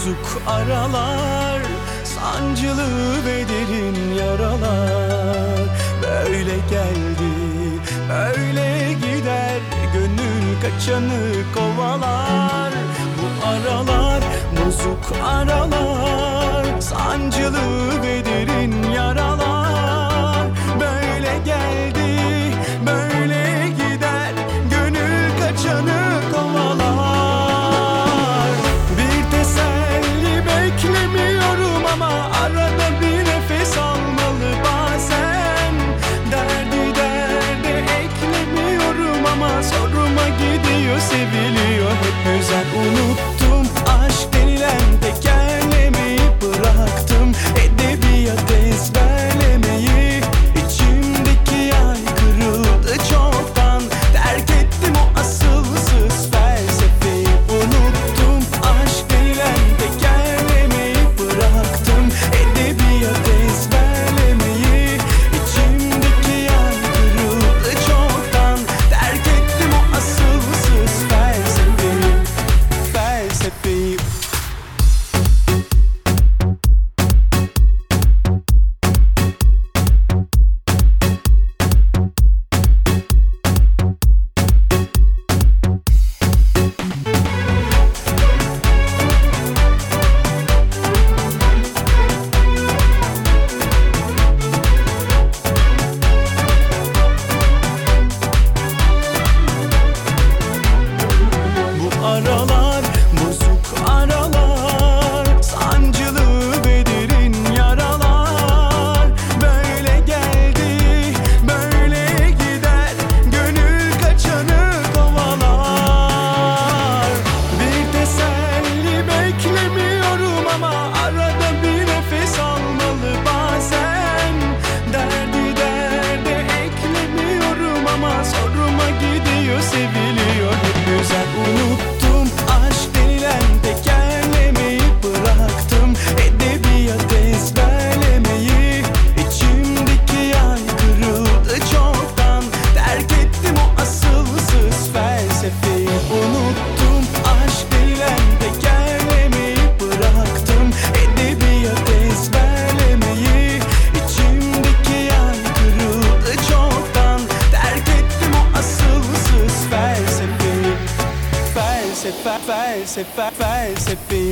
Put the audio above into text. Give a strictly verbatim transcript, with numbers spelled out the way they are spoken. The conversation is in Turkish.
bozuk aralar, sancılı ve derin yaralar. Böyle geldi, böyle gider, gönül kaçanı kovalar. Bu aralar bozuk aralar, sancılı ve derin yaralar. Böyle geldi, böyle gider, gönül kaçanı kovalar. Bir teselli beklemiyorum ama arada bir nefes almalı bazen. Derdi derde eklemiyorum ama soruma gidiyor, seviliyor hep güzel. Unuttum aşk denilen tekerlemeyi, bıraktım edebiyat ezberlemeyi. İçimdeki ay kırıldı çoktan, terk ettim o asılsız felsefeyi. Unuttum aşk denilen tekerlemeyi, bıraktım edebiyat ezberlemeyi. İçimdeki ay kırıldı çoktan, terk ettim o asılsız felsefeyi. Felsefeyi. Bu aralar bozuk aralar, sancılı ve derin yaralar. Böyle geldi, böyle gider, gönül kaçanı kovalar. Bir teselli beklemiyorum ama arada bir nefes almalı bazen. Derdi derde eklemiyorum ama soruma gidiyor, seviliyor hep güzel. Unuttum aşk denilen tekerlemeyi, bıraktım edebiyat ezberlemeyi. İçimdeki ay kırıldı çoktan, terk ettim o asılsız felsefeyi. Unuttum aşk denilen tekerlemeyi, bıraktım edebiyat ezberlemeyi. İçimdeki ay kırıldı çoktan, terk ettim o asılsız felsefeyi. Felsefe, felsefe, felsefe.